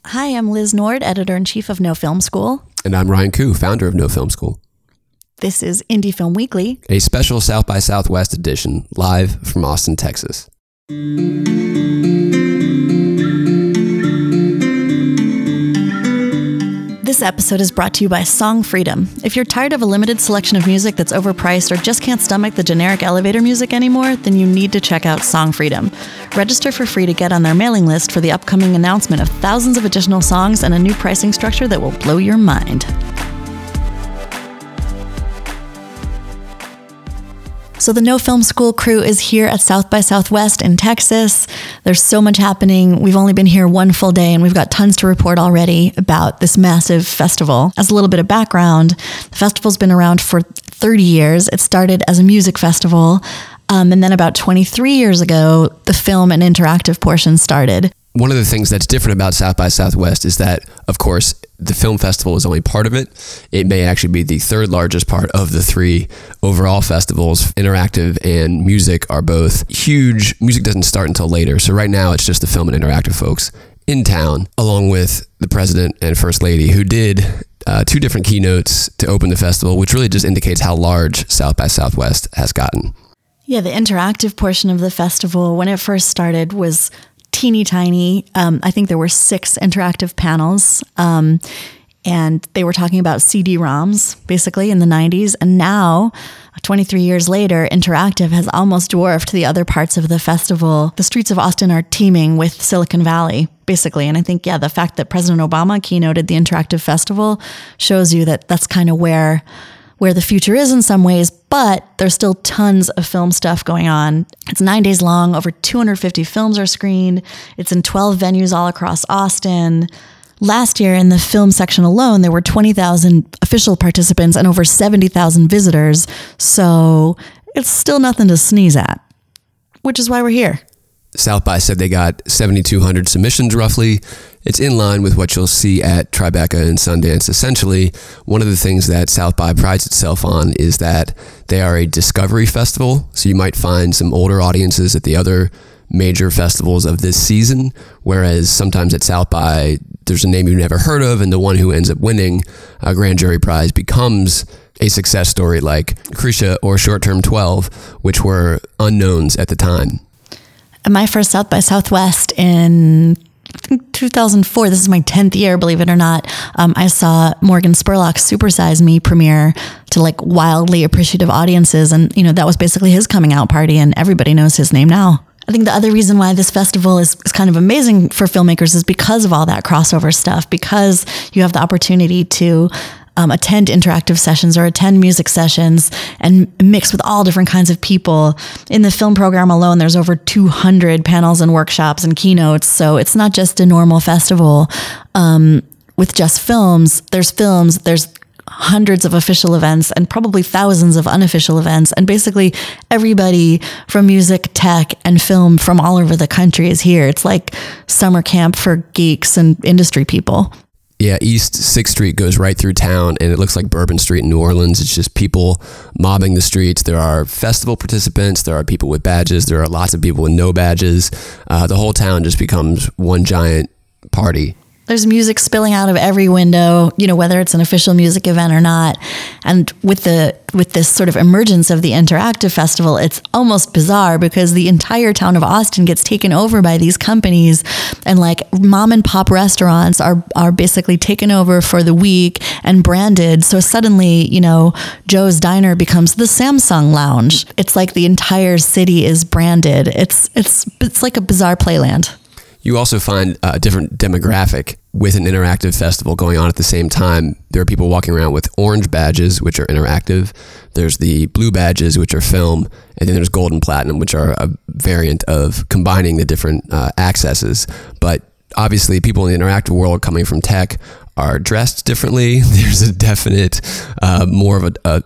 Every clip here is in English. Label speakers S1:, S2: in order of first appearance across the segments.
S1: Hi, I'm Liz Nord, editor-in-chief of No Film School.
S2: And I'm Ryan Koo, founder of No Film School.
S1: This is Indie Film Weekly,
S2: a special South by Southwest edition, live from Austin, Texas.
S1: This episode is brought to you by Song Freedom. If you're tired of a limited selection of music that's overpriced or just can't stomach the generic elevator music anymore, then you need to check out Song Freedom. Register for free to get on their mailing list for the upcoming announcement of thousands of additional songs and a new pricing structure that will blow your mind. So the No Film School crew is here at South by Southwest in Texas. There's so much happening. We've only been here one full day and we've got tons to report already about this massive festival. As a little bit of background, the festival's been around for 30 years. It started as a music festival. And then about 23 years ago, the film and interactive portion started.
S2: One of the things that's different about South by Southwest is that, of course, the film festival is only part of it. It may actually be the third largest part of the three overall festivals. Interactive and music are both huge. Music doesn't start until later. So right now it's just the film and interactive folks in town, along with the president and first lady, who did two different keynotes to open the festival, which really just indicates how large South by Southwest has gotten.
S1: Yeah, the interactive portion of the festival, when it first started, was teeny tiny. I think there were 6 interactive panels, and they were talking about CD-ROMs basically in the 90s. And now, 23 years later, interactive has almost dwarfed the other parts of the festival. The streets of Austin are teeming with Silicon Valley, basically. And I think, the fact that President Obama keynoted the interactive festival shows you that that's kind of where the future is in some ways, but there's still tons of film stuff going on. It's 9 days long. Over 250 films are screened. It's in 12 venues all across Austin. Last year in the film section alone, there were 20,000 official participants and over 70,000 visitors. So it's still nothing to sneeze at, which is why we're here.
S2: South by said they got 7,200 submissions roughly. It's in line with what you'll see at Tribeca and Sundance. Essentially, one of the things that South by prides itself on is that they are a discovery festival. So you might find some older audiences at the other major festivals of this season, whereas sometimes at South by, there's a name you've never heard of, and the one who ends up winning a grand jury prize becomes a success story like Krisha or Short Term 12, which were unknowns at the time.
S1: My first South by Southwest in 2004, this is my 10th year, believe it or not, I saw Morgan Spurlock's Super Size Me premiere to wildly appreciative audiences. And, that was basically his coming out party, and everybody knows his name now. I think the other reason why this festival is kind of amazing for filmmakers is because of all that crossover stuff, because you have the opportunity to attend interactive sessions or attend music sessions and mix with all different kinds of people. In the film program alone, there's over 200 panels and workshops and keynotes. So it's not just a normal festival with just films. There's hundreds of official events and probably thousands of unofficial events. And basically everybody from music, tech, and film from all over the country is here. It's like summer camp for geeks and industry people.
S2: Yeah, East 6th Street goes right through town, and it looks like Bourbon Street in New Orleans. It's just people mobbing the streets. There are festival participants. There are people with badges. There are lots of people with no badges. The whole town just becomes one giant party.
S1: There's music spilling out of every window, whether it's an official music event or not. And with this sort of emergence of the interactive festival, it's almost bizarre because the entire town of Austin gets taken over by these companies, and mom and pop restaurants are basically taken over for the week and branded. So suddenly, Joe's Diner becomes the Samsung Lounge. It's like the entire city is branded. It's like a bizarre playland.
S2: You also find a different demographic with an interactive festival going on at the same time. There are people walking around with orange badges, which are interactive. There's the blue badges, which are film. And then there's gold and platinum, which are a variant of combining the different accesses. But obviously, people in the interactive world coming from tech are dressed differently. There's a definite, more of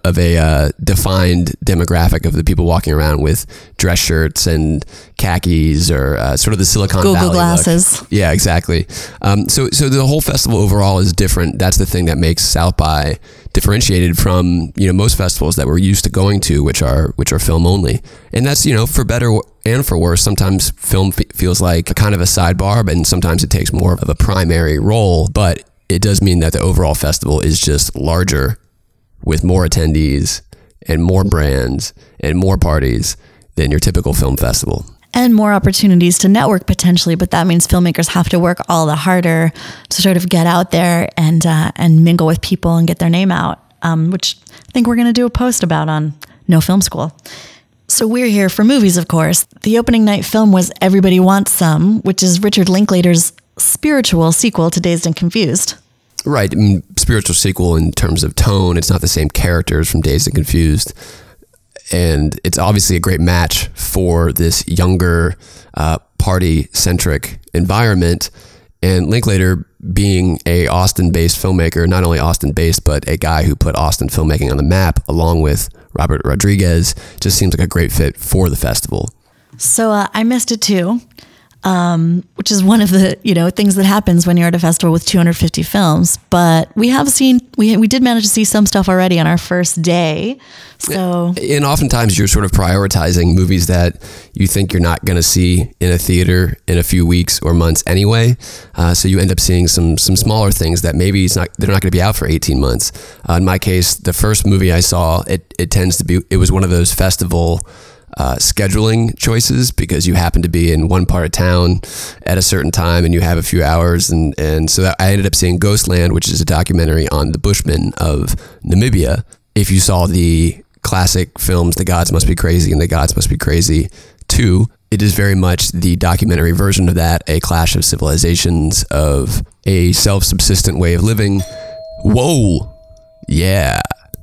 S2: a defined demographic of the people walking around with dress shirts and khakis, or sort of the Silicon Valley
S1: Google glasses.
S2: Look. Yeah, exactly. So the whole festival overall is different. That's the thing that makes South by differentiated from, most festivals that we're used to going to, which are film only. And that's, for better and for worse. Sometimes film feels like a kind of a sidebar, and sometimes it takes more of a primary role, but it does mean that the overall festival is just larger with more attendees and more brands and more parties than your typical film festival.
S1: And more opportunities to network potentially, but that means filmmakers have to work all the harder to sort of get out there and mingle with people and get their name out, which I think we're going to do a post about on No Film School. So we're here for movies, of course. The opening night film was Everybody Wants Some, which is Richard Linklater's spiritual sequel to Dazed and Confused.
S2: Right. I mean, spiritual sequel in terms of tone. It's not the same characters from Dazed and Confused. And it's obviously a great match for this younger, party-centric environment. And Linklater, being a Austin-based filmmaker, not only Austin-based, but a guy who put Austin filmmaking on the map, along with Robert Rodriguez, just seems like a great fit for the festival.
S1: So I missed it too. Which is one of the, things that happens when you're at a festival with 250 films. But we did manage to see some stuff already on our first day. So,
S2: and oftentimes you're sort of prioritizing movies that you think you're not going to see in a theater in a few weeks or months anyway. So you end up seeing some smaller things that maybe they're not going to be out for 18 months. In my case, the first movie I saw, it was one of those festival scheduling choices, because you happen to be in one part of town at a certain time and you have a few hours, and so I ended up seeing Ghostland, which is a documentary on the Bushmen of Namibia. If you saw the classic films The Gods Must Be Crazy and The Gods Must Be Crazy 2, it is very much the documentary version of that, a clash of civilizations, of a self-subsistent way of living. Whoa, yeah.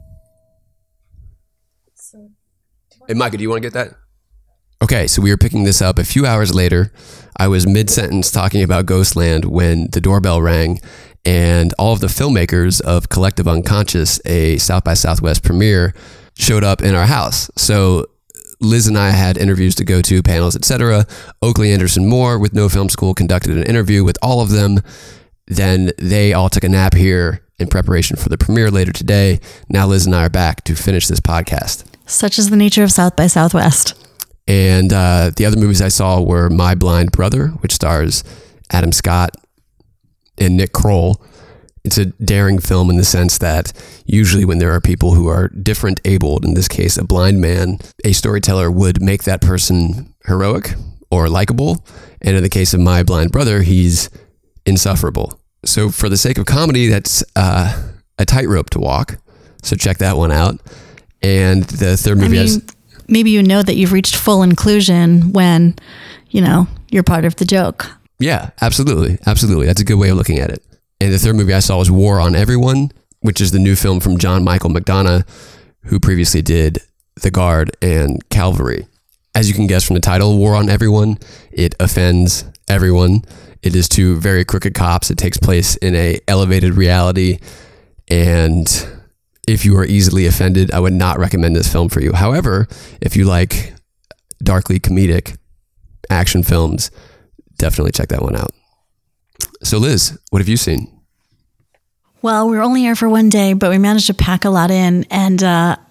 S2: Hey, Micah, do you want to get that? Okay, so we were picking this up a few hours later. I was mid-sentence talking about Ghostland when the doorbell rang, and all of the filmmakers of Collective Unconscious, a South by Southwest premiere, showed up in our house. So Liz and I had interviews to go to, panels, etc. Oakley Anderson Moore with No Film School conducted an interview with all of them. Then they all took a nap here in preparation for the premiere later today. Now Liz and I are back to finish this podcast.
S1: Such is the nature of South by Southwest.
S2: And the other movies I saw were My Blind Brother, which stars Adam Scott and Nick Kroll. It's a daring film in the sense that usually when there are people who are different abled, in this case a blind man, a storyteller would make that person heroic or likable. And in the case of My Blind Brother, he's insufferable. So for the sake of comedy, that's a tightrope to walk. So check that one out. And the third movie
S1: maybe that you've reached full inclusion when, you're part of the joke.
S2: Yeah, absolutely. Absolutely. That's a good way of looking at it. And the third movie I saw was War on Everyone, which is the new film from John Michael McDonough, who previously did The Guard and Calvary. As you can guess from the title, War on Everyone, it offends everyone. It is two very crooked cops. It takes place in a elevated reality, and if you are easily offended, I would not recommend this film for you. However, if you like darkly comedic action films, definitely check that one out. So Liz, what have you seen?
S1: Well, we were only here for one day, but we managed to pack a lot in. And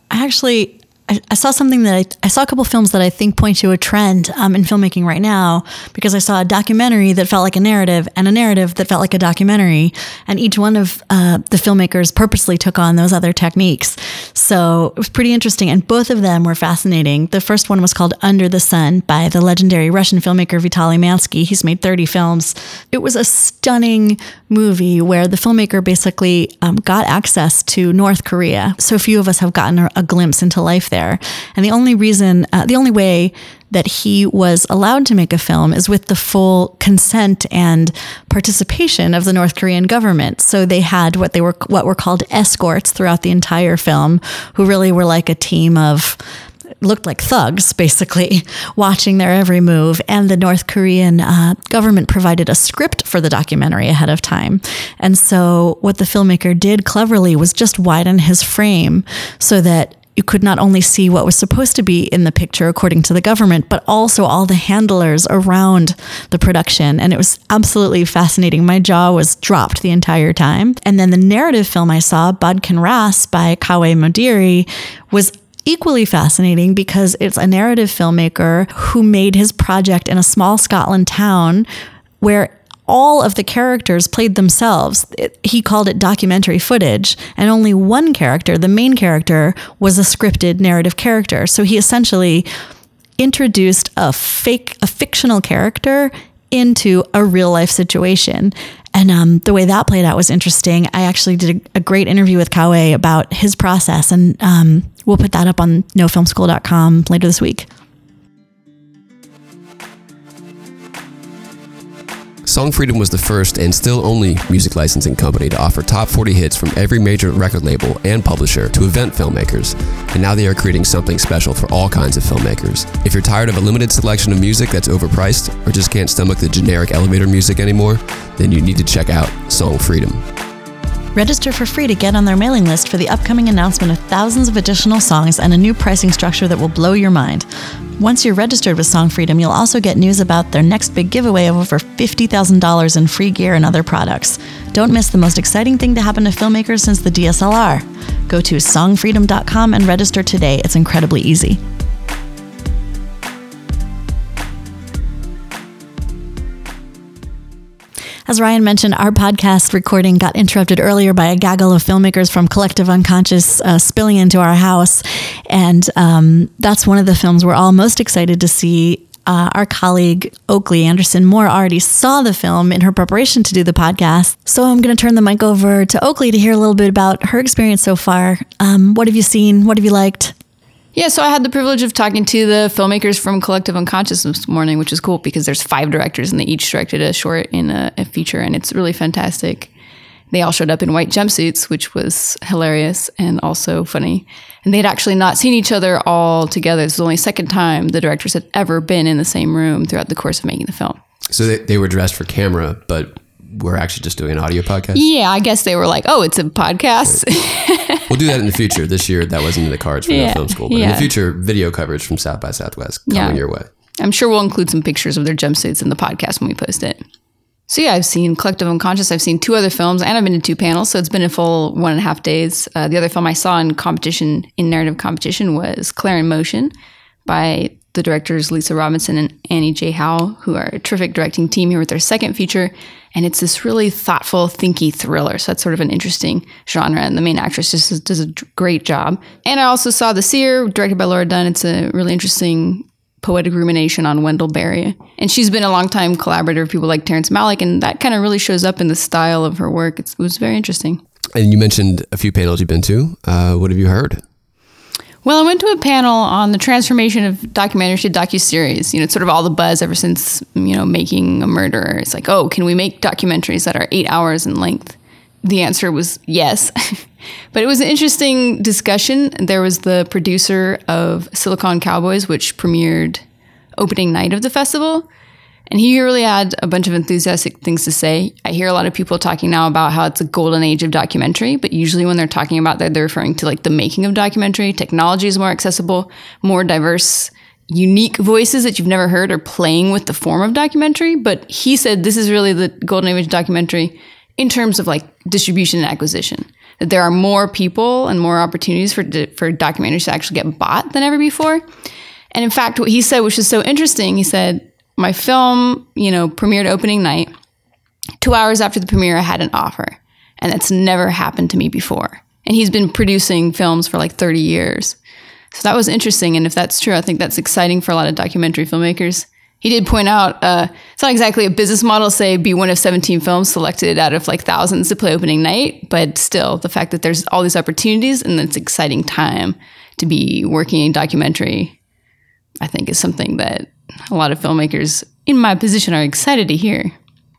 S1: I saw something I saw a couple films that I think point to a trend in filmmaking right now, because I saw a documentary that felt like a narrative and a narrative that felt like a documentary. And each one of the filmmakers purposely took on those other techniques. So it was pretty interesting. And both of them were fascinating. The first one was called Under the Sun by the legendary Russian filmmaker Vitaly Mansky. He's made 30 films. It was a stunning movie where the filmmaker basically got access to North Korea. So few of us have gotten a glimpse into life there. And the only way that he was allowed to make a film is with the full consent and participation of the North Korean government. So they had what were called escorts throughout the entire film, who really were like a team of, looked like thugs, basically, watching their every move. And the North Korean government provided a script for the documentary ahead of time. And so what the filmmaker did cleverly was just widen his frame so that you could not only see what was supposed to be in the picture according to the government, but also all the handlers around the production. And it was absolutely fascinating. My jaw was dropped the entire time. And then the narrative film I saw, Bodkin Ras by Kawe Modiri, was equally fascinating because it's a narrative filmmaker who made his project in a small Scotland town where all of the characters played themselves. He called it documentary footage, and only one character, the main character, was a scripted narrative character. So he essentially introduced a fictional character into a real life situation. And the way that played out was interesting. I actually did a great interview with Kawe about his process, and we'll put that up on nofilmschool.com later this week.
S2: Song Freedom was the first and still only music licensing company to offer top 40 hits from every major record label and publisher to event filmmakers, and now they are creating something special for all kinds of filmmakers. If you're tired of a limited selection of music that's overpriced or just can't stomach the generic elevator music anymore, then you need to check out Song Freedom.
S1: Register for free to get on their mailing list for the upcoming announcement of thousands of additional songs and a new pricing structure that will blow your mind. Once you're registered with Song Freedom, you'll also get news about their next big giveaway of over $50,000 in free gear and other products. Don't miss the most exciting thing to happen to filmmakers since the DSLR. Go to songfreedom.com and register today. It's incredibly easy. As Ryan mentioned, our podcast recording got interrupted earlier by a gaggle of filmmakers from Collective Unconscious spilling into our house. And that's one of the films we're all most excited to see. Our colleague, Oakley Anderson Moore, already saw the film in her preparation to do the podcast. So I'm going to turn the mic over to Oakley to hear a little bit about her experience so far. What have you seen? What have you liked?
S3: Yeah, so I had the privilege of talking to the filmmakers from Collective Unconscious this morning, which is cool because there's 5 directors and they each directed a short in a feature, and it's really fantastic. They all showed up in white jumpsuits, which was hilarious and also funny. And they had actually not seen each other all together. This was the only second time the directors had ever been in the same room throughout the course of making the film.
S2: So they were dressed for camera, but we're actually just doing an audio podcast?
S3: Yeah, I guess they were like, oh, it's a podcast.
S2: We'll do that in the future. This year, that wasn't in the cards for No Film School. But in the future, video coverage from South by Southwest coming your way.
S3: I'm sure we'll include some pictures of their jumpsuits in the podcast when we post it. So yeah, I've seen Collective Unconscious. I've seen 2 other films, and I've been to 2 panels, so it's been a full 1.5 days. The other film I saw in narrative competition was Claire in Motion by the directors Lisa Robinson and Annie J. Howe, who are a terrific directing team here with their second feature. And it's this really thoughtful, thinky thriller. So that's sort of an interesting genre. And the main actress just does a great job. And I also saw The Seer, directed by Laura Dunn. It's a really interesting poetic rumination on Wendell Berry. And she's been a longtime collaborator of people like Terrence Malick. And that kind of really shows up in the style of her work. It was very interesting.
S2: And you mentioned a few panels you've been to. What have you heard?
S3: Well, I went to a panel on the transformation of documentary to docuseries. It's sort of all the buzz ever since, Making a Murderer. It's like, oh, can we make documentaries that are 8 hours in length? The answer was yes. But it was an interesting discussion. There was the producer of Silicon Cowboys, which premiered opening night of the festival. And he really had a bunch of enthusiastic things to say. I hear a lot of people talking now about how it's a golden age of documentary, but usually when they're talking about that, they're referring to like the making of documentary. Technology is more accessible, more diverse, unique voices that you've never heard are playing with the form of documentary. But he said this is really the golden age of documentary in terms of like distribution and acquisition. That there are more people and more opportunities for documentaries to actually get bought than ever before. And in fact, what he said, which is so interesting, he said, my film, premiered opening night. 2 hours after the premiere, I had an offer. And that's never happened to me before. And he's been producing films for like 30 years. So that was interesting. And if that's true, I think that's exciting for a lot of documentary filmmakers. He did point out, it's not exactly a business model, say, be one of 17 films selected out of like thousands to play opening night. But still, the fact that there's all these opportunities and it's an exciting time to be working in documentary, I think is something that a lot of filmmakers in my position are excited to hear.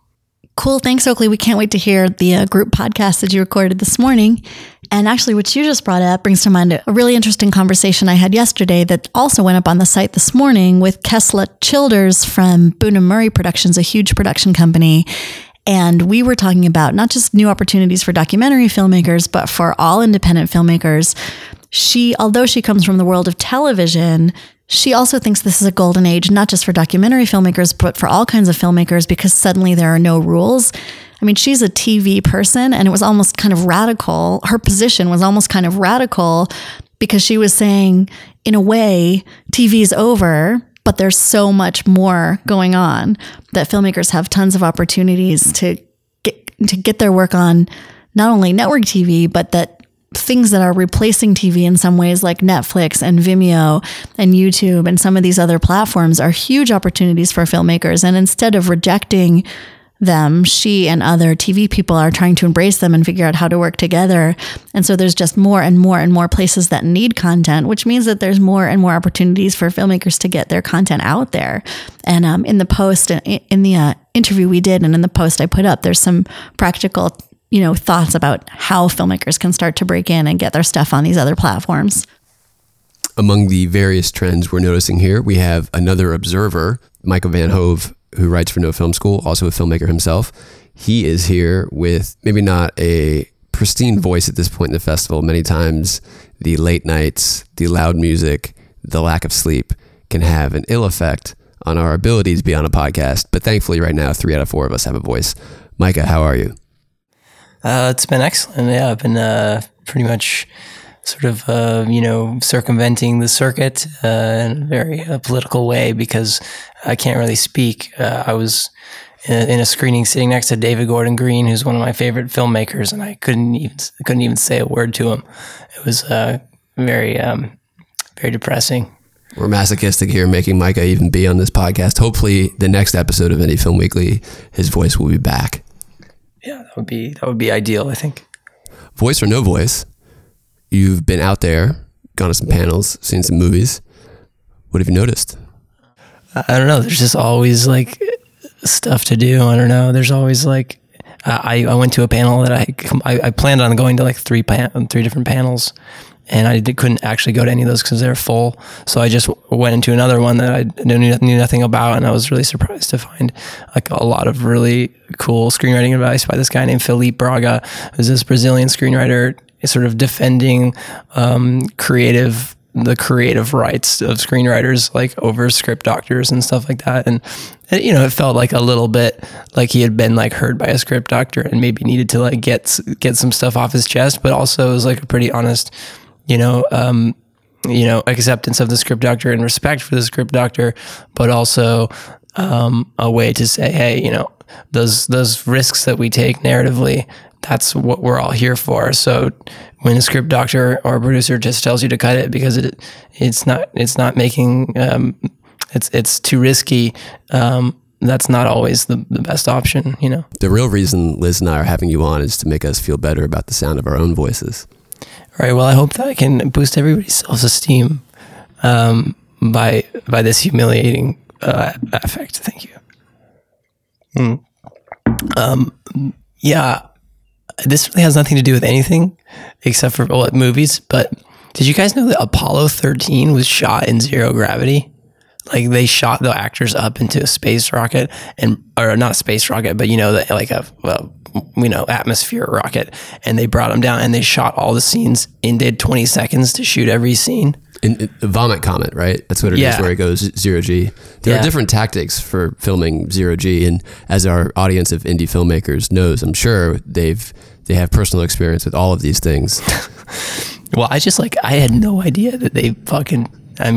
S1: Cool. Thanks, Oakley. We can't wait to hear the group podcast that you recorded this morning. And actually, what you just brought up brings to mind a really interesting conversation I had yesterday that also went up on the site this morning with Kesla Childers from Boone and Murray Productions, a huge production company. And we were talking about not just new opportunities for documentary filmmakers, but for all independent filmmakers. although she comes from the world of television, she also thinks this is a golden age, not just for documentary filmmakers, but for all kinds of filmmakers, because suddenly there are no rules. I mean, she's a TV person, and it was almost kind of radical. Her position was almost kind of radical because she was saying, in a way, TV's over, but there's so much more going on that filmmakers have tons of opportunities to get their work on not only network TV, but that things that are replacing TV in some ways, like Netflix and Vimeo and YouTube and some of these other platforms, are huge opportunities for filmmakers. And instead of rejecting them, she and other TV people are trying to embrace them and figure out how to work together. And so there's just more and more and more places that need content, which means that there's more and more opportunities for filmmakers to get their content out there. And in the post, in the interview we did, and in the post I put up, there's some practical thoughts about how filmmakers can start to break in and get their stuff on these other platforms.
S2: Among the various trends we're noticing here, we have another observer, Michael Van Hove, who writes for No Film School, also a filmmaker himself. He is here with maybe not a pristine voice at this point in the festival. Many times the late nights, the loud music, the lack of sleep can have an ill effect on our ability to be on a podcast. But thankfully right now, 3 out of 4 of us have a voice. Micah, how are you?
S4: It's been excellent. Yeah, I've been pretty much sort of, circumventing the circuit in a very political way because I can't really speak. I was in a screening sitting next to David Gordon Green, who's one of my favorite filmmakers, and I couldn't even say a word to him. It was very depressing.
S2: We're masochistic here, making Micah even be on this podcast. Hopefully, the next episode of Indie Film Weekly, his voice will be back.
S4: Yeah, that would be ideal, I think.
S2: Voice or no voice, you've been out there, gone to some panels, seen some movies. What have you noticed?
S4: I don't know. There's just always like stuff to do. I don't know. There's always like I went to a panel that I planned on going to like three different panels, and I couldn't actually go to any of those because they're full. So I just went into another one that I knew nothing about, and I was really surprised to find like a lot of really cool screenwriting advice by this guy named Felipe Braga, who's this Brazilian screenwriter, sort of defending the creative rights of screenwriters, like over script doctors and stuff like that. And it felt like a little bit like he had been like heard by a script doctor and maybe needed to like get some stuff off his chest, but also it was like a pretty honest, acceptance of the script doctor and respect for the script doctor, but also a way to say, hey, those risks that we take narratively, that's what we're all here for. So when a script doctor or a producer just tells you to cut it because it's not making it's too risky, that's not always the best option.
S2: The real reason Liz and I are having you on is to make us feel better about the sound of our own voices.
S4: All right. Well, I hope that I can boost everybody's self-esteem by this humiliating effect. Thank you. Yeah. This really has nothing to do with anything except for movies, but did you guys know that Apollo 13 was shot in zero gravity? Like they shot the actors up into a space rocket or not a space rocket, but atmosphere rocket, and they brought them down and they shot all the scenes in 20 seconds to shoot every scene.
S2: In Vomit Comet, right? That's what it is, where it goes zero G. There are different tactics for filming zero G, and as our audience of indie filmmakers knows, I'm sure they have personal experience with all of these things.
S4: Well, I had no idea that they I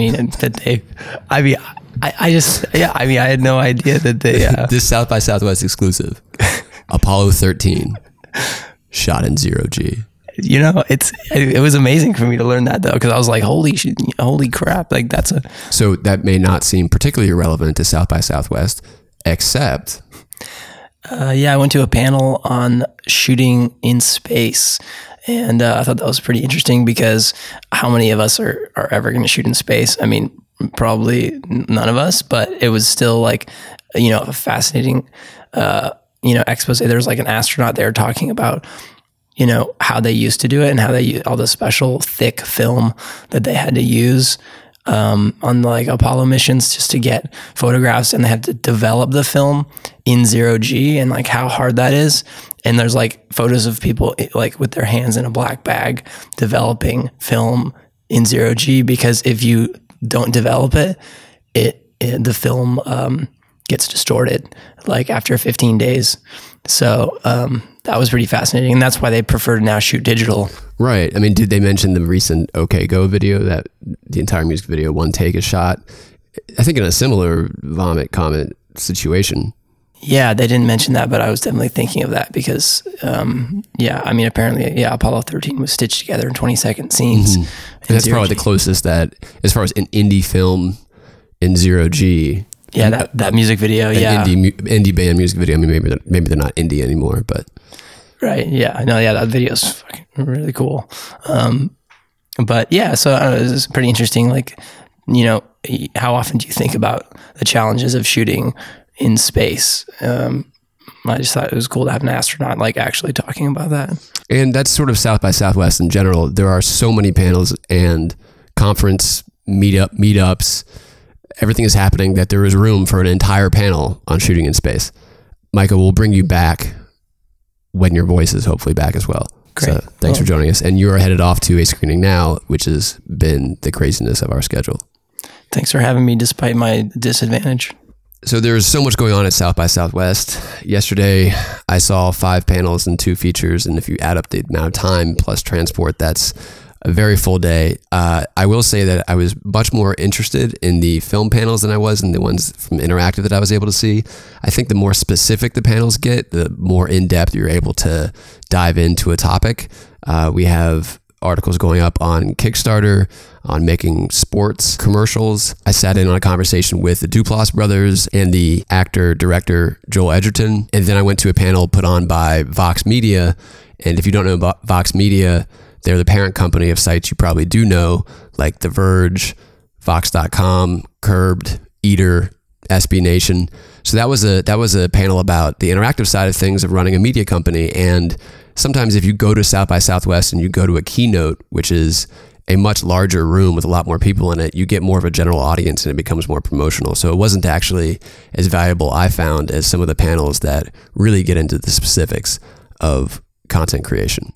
S4: had no idea that they
S2: this South by Southwest exclusive. Apollo 13 shot in zero G.
S4: It was amazing for me to learn that though, because I was like, holy crap, like that's
S2: So that may not seem particularly relevant to South by Southwest, except
S4: I went to a panel on shooting in space, and I thought that was pretty interesting because how many of us are ever going to shoot in space? I mean, probably none of us, but it was still like a fascinating expose. There was like an astronaut there talking about how they used to do it and how they use all the special thick film that they had to use on like Apollo missions just to get photographs, and they had to develop the film in 0G and like how hard that is. And there's like photos of people like with their hands in a black bag developing film in 0G, because if you don't develop it, the film gets distorted like after 15 days. So that was pretty fascinating, and that's why they prefer to now shoot digital.
S2: Right. I mean, did they mention the recent OK Go video, that the entire music video, one take is shot? I think in a similar vomit comment situation.
S4: Yeah, they didn't mention that, but I was definitely thinking of that because, I mean, apparently, Apollo 13 was stitched together in 20-second scenes.
S2: And that's probably the closest that, as far as an indie film in 0G.
S4: Yeah, that music video,
S2: indie band music video. I mean, maybe they're not indie anymore, but.
S4: Right, yeah. No, yeah, that video's fucking really cool. But yeah, so I don't know, it's pretty interesting. Like, you know, how often do you think about the challenges of shooting in space? I just thought it was cool to have an astronaut like actually talking about that. And
S2: that's sort of South by Southwest in general. There are so many panels and conference meetups. Everything is happening that there is room for an entire panel on shooting in space. Micah, we'll bring you back when your voice is hopefully back as well.
S4: Great.
S2: So thanks for joining us. And you are headed off to a screening now, which has been the craziness of our schedule.
S4: Thanks for having me despite my disadvantage.
S2: So there's so much going on at South by Southwest. Yesterday, I saw 5 panels and 2 features. And if you add up the amount of time plus transport, that's a very full day. I will say that I was much more interested in the film panels than I was in the ones from Interactive that I was able to see. I think the more specific the panels get, the more in-depth you're able to dive into a topic. We have articles going up on Kickstarter, on making sports commercials. I sat in on a conversation with the Duplass brothers and the actor-director Joel Edgerton. And then I went to a panel put on by Vox Media. And if you don't know about Vox Media, they're the parent company of sites you probably do know, like The Verge, Vox.com, Curbed, Eater, SB Nation. So that was a panel about the interactive side of things of running a media company. And sometimes if you go to South by Southwest and you go to a keynote, which is a much larger room with a lot more people in it, you get more of a general audience and it becomes more promotional. So it wasn't actually as valuable, I found, as some of the panels that really get into the specifics of content creation.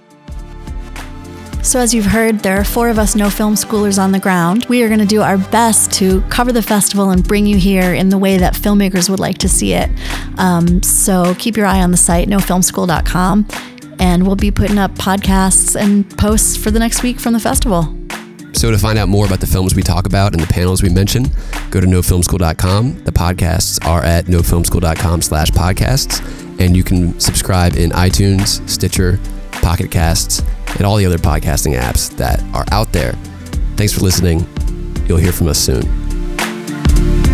S1: So as you've heard, there are 4 of us No Film Schoolers on the ground. We are going to do our best to cover the festival and bring you here in the way that filmmakers would like to see it. So keep your eye on the site, nofilmschool.com, and we'll be putting up podcasts and posts for the next week from the festival.
S2: So to find out more about the films we talk about and the panels we mention, go to nofilmschool.com. The podcasts are at nofilmschool.com/podcasts, and you can subscribe in iTunes, Stitcher, Pocket Casts, and all the other podcasting apps that are out there. Thanks for listening. You'll hear from us soon.